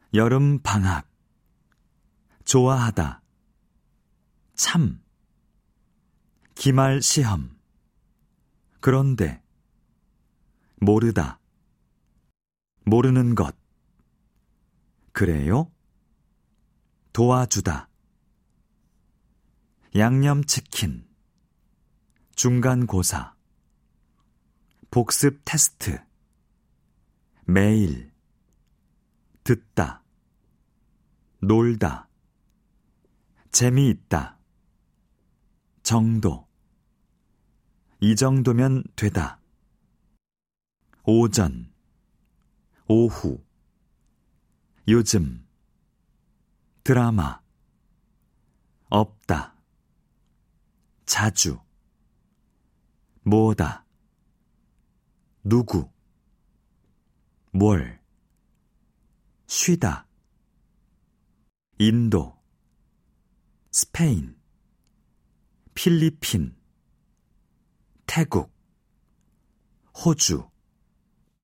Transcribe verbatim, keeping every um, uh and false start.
여름 방학. 좋아하다. 참. 기말 시험. 그런데. 모르다. 모르는 것. 그래요? 도와주다. 양념치킨. 중간고사. 복습 테스트. 매일. 듣다. 놀다. 재미있다. 정도. 이 정도면 되다. 오전. 오후. 요즘. 드라마. 없다. 자주. 뭐다. 누구. 뭘. 쉬다. 인도. 스페인. 필리핀. 태국. 호주.